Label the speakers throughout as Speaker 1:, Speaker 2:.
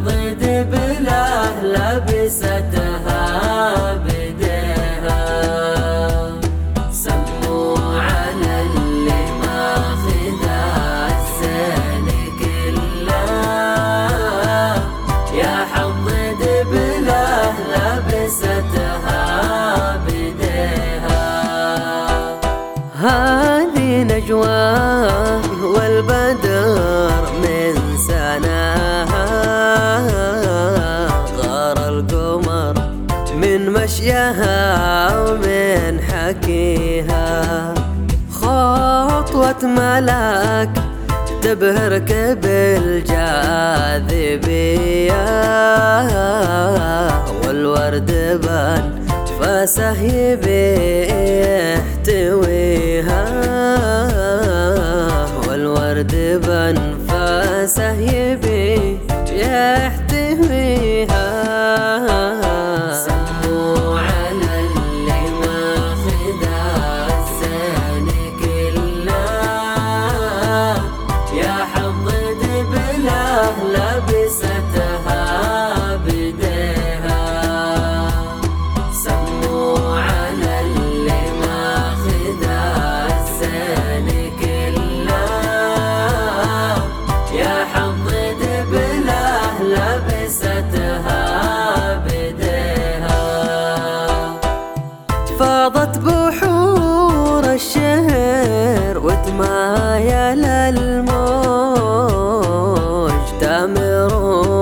Speaker 1: دبله لبستها بديها. سموا على اللي ماخذ الزين كله، يا حظ دبله لبستها بديها. هذه نجواه والبدر من سناها، غار القمر من مشيها ومن حكيها. خطوة ملاك تبهرك بالجاذبية، والورد بان فاسه يحتويها، والورد بانفاسه يحتويها. سموا على اللي ماخذ الزين كله، يا حظ دبله لبستها بديها. سموا على اللي ماخذ الزين كله، يا حظ دبله لبستها بديها. فاضت بحور الشهر وتمايل الموج، تامر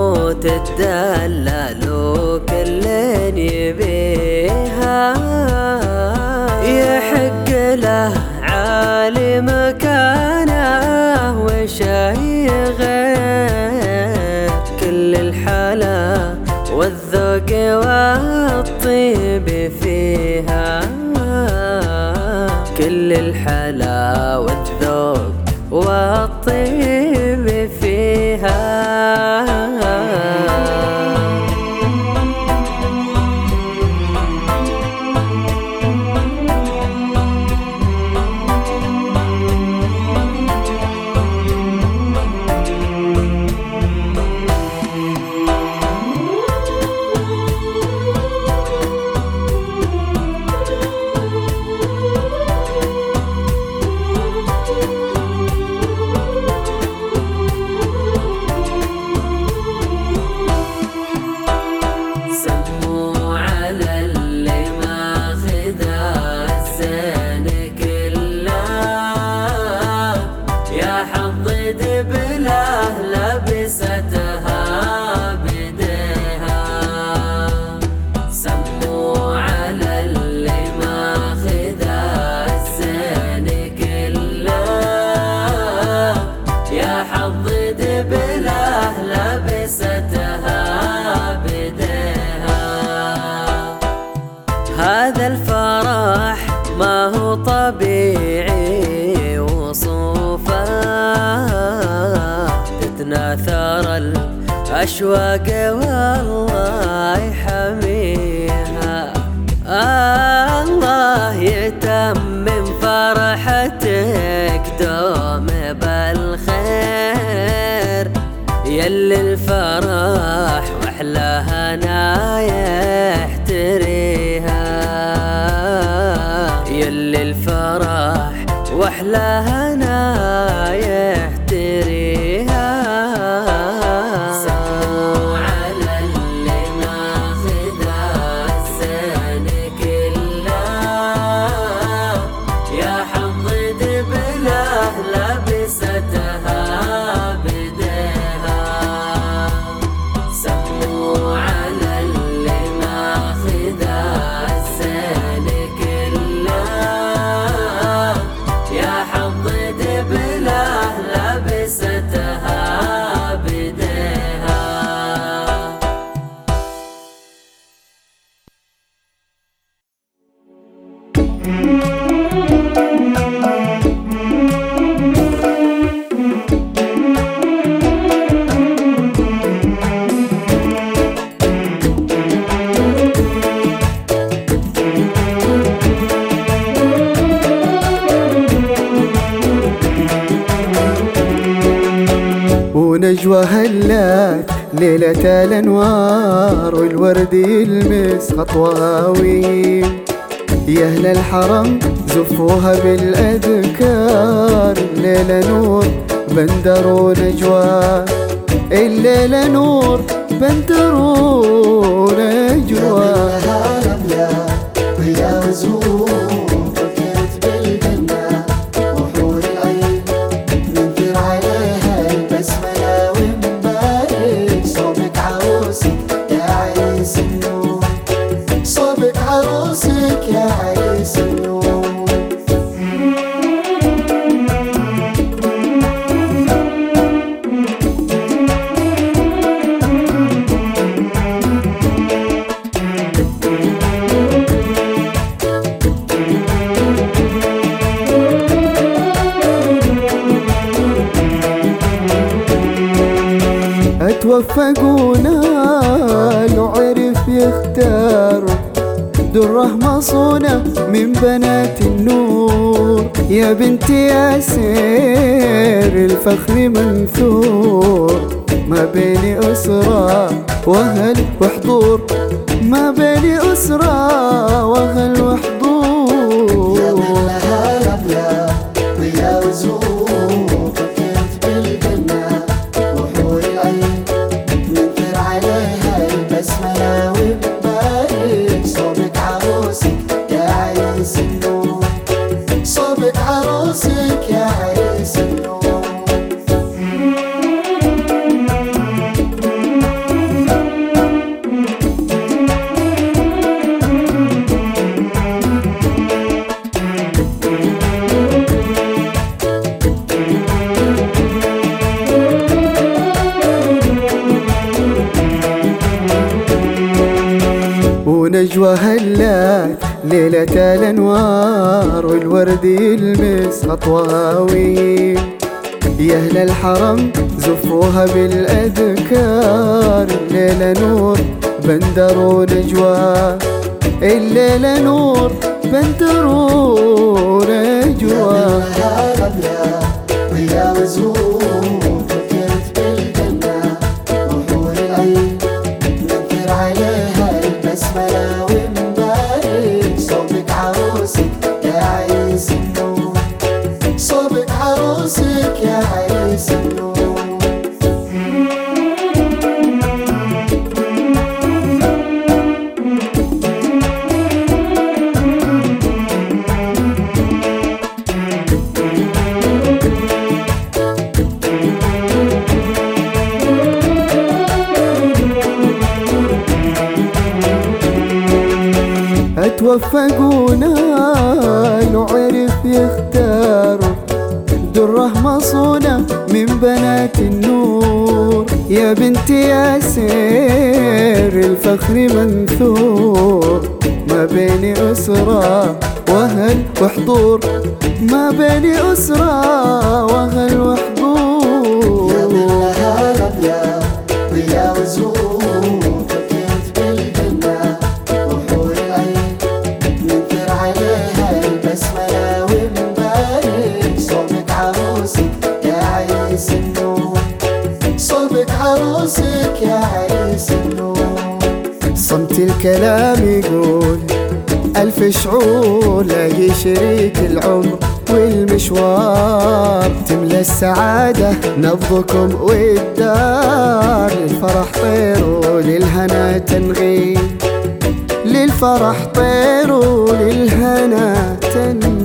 Speaker 1: وتدلل وكل يبيها. يحق له عالي مكانه وشي غير، كل الحلا والذوق والطيب فيها، كل الحلا والذوق والطيب فيها. دبله لبستها بديها. سموا على اللي ماخذ الزين كله، يا حظ دبله لبستها بديها. هذا الفرح ما هو طبيعي وصوفه، تتناثر الأشواق والله يحميها. الله يتمم فرحتك دوم بالخير، يلي الفرح واحلى هنا يحتريها، يلي الفرح واحلى هنا يحتريها. سموا على اللي ماخذ الزين كله، يا حظ دبله لبستها بديها. سموا على اللي ماخذ الزين كله، يا حظ دبله لبستها بديها.
Speaker 2: ونجوى هلات ليلة الأنوار والورد يلمس خطواوي. يا أهل الحرم زفوها بالأذكار، الليلة نور بندر ونجوى، الليلة نور بندر ونجوى.
Speaker 3: يا وزهور فكرت بالجنة وحور العين، ننكر عليها البسملة ونبارك صوبك عروسك يا عريس النور، صوبك عروسك يا عريس النور.
Speaker 2: توفقونا لو عرف يختار دره مصونة من بنات النور. يا بنت ياسر الفخر منثور، ما بين أسرة وأهل وحضور، ما بين أسرة وأهل وحضور.
Speaker 3: يا من لها رملة ويا وزهور فكرت بالجنة وحور العين، ننكر عليها البسملة ونبارك صوبك عروسك يا عريس النور، صوبك عروسك يا عريس النور.
Speaker 2: ونجوى هلات ليلة الأنوار والورد يلمس خطواوي. يا أهل الحرم زفوها بالأذكار، الليلة نور بندر ونجوى، الليلة نور بندر ونجوى.
Speaker 3: يا رملة ويا وزهور فكرت بالجنة وحور العين، ننكر عليها البسملة ونبارك صوبك عروسك يا عريس النور، صوبك عروسك يا عريس النور.
Speaker 2: توفقونا لو عرف يختار دره مصونة من بنات النور. يا بنت ياسر الفخر منثور، ما بين أسرة وأهل وحضور، ما بين أسرة وأهل وحضور.
Speaker 3: يا من لها رملة ويا وزهور فكرت بالجنة وحور العين، ننكر عليها البسملة ونبارك صوبك عروسك يا عريس النور، صوبك عروسك يا عريس النور.
Speaker 2: صمت الكلام يقول ألف شعور، لاقي شريك العمر والمشوار، تملى السعادة نبضكم والدار، للفرح طير وللهنا تنغيب، للفرح طير وللهنا تنغيب.